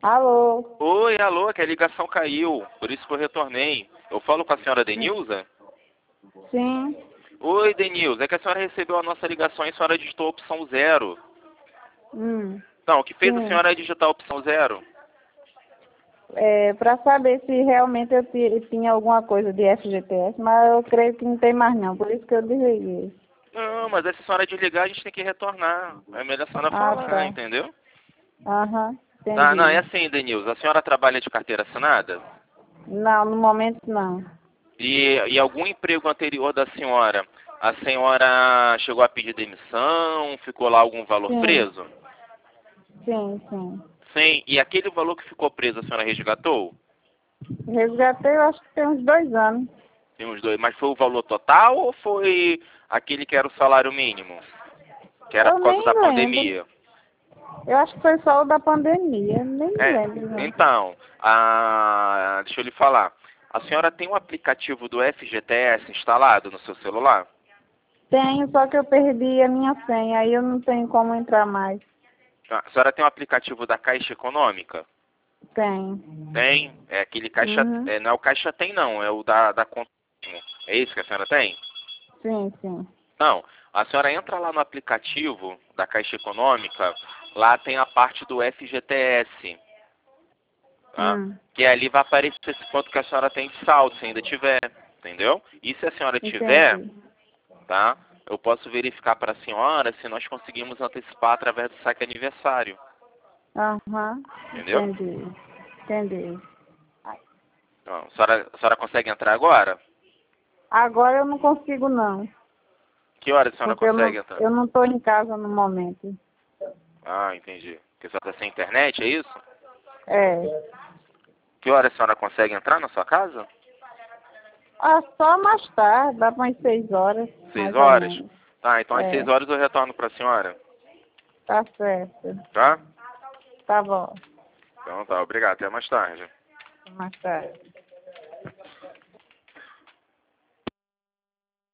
Alô? Oi, alô, que a ligação caiu, por isso que eu retornei. Eu falo com a senhora Denilza? Sim. Oi, Denilza, é que a senhora recebeu a nossa ligação e a senhora digitou a opção 0. Então, o que fez a Sim. senhora digitar a opção 0? Para saber se realmente eu tinha alguma coisa de FGTS, mas eu creio que não tem mais não, por isso que eu desliguei. Não, mas aí se a senhora desligar, a gente tem que retornar. É melhor a senhora Ah, falar, tá. entendeu? Aham, Tá, não, é entendi. assim, Denilza, a senhora trabalha de carteira assinada? Não, no momento não. E algum emprego anterior da senhora, a senhora chegou a pedir demissão, ficou lá algum valor Sim, preso? sim. Sim, e aquele valor que ficou preso, a senhora resgatou? Resgatei, eu acho que tem uns 2 anos. Tem uns dois, mas foi o valor total ou foi aquele que era o salário mínimo? Que era Eu por causa da nem lembro. pandemia? Eu acho que foi só o da pandemia, nem me É, lembro não. então, deixa eu lhe falar. A senhora tem um aplicativo do FGTS instalado no seu celular? Tenho, só que eu perdi a minha senha, aí eu não tenho como entrar mais. A senhora tem um aplicativo da Caixa Econômica? Tenho. Tem. É aquele Caixa. Uhum. Não é o Caixa Tem, não. É o da conta. É isso que a senhora tem? Sim. Não. A senhora entra lá no aplicativo da Caixa Econômica. Lá tem a parte do FGTS. Tá? Hum. Que ali vai aparecer esse quanto que a senhora tem de saldo, se ainda tiver. Entendeu? E se a senhora tiver, Entendi. tá? Eu posso verificar para a senhora se nós conseguimos antecipar através do saque aniversário. Aham. Entendeu? Entendi. Então, a senhora consegue entrar agora? Agora eu não consigo não, Que hora a senhora porque eu consegue não, entrar? eu não estou em casa no momento. Ah, entendi. Porque a senhora está sem internet, é isso? É. Que hora a senhora consegue entrar na sua casa? Ah, só mais tarde, dá para umas 6 horas, Seis mais ou horas? menos. Tá, então às seis É, horas eu retorno para a senhora. tá certo. Tá? Tá bom. Então tá, obrigado. Até mais tarde. Mais tarde.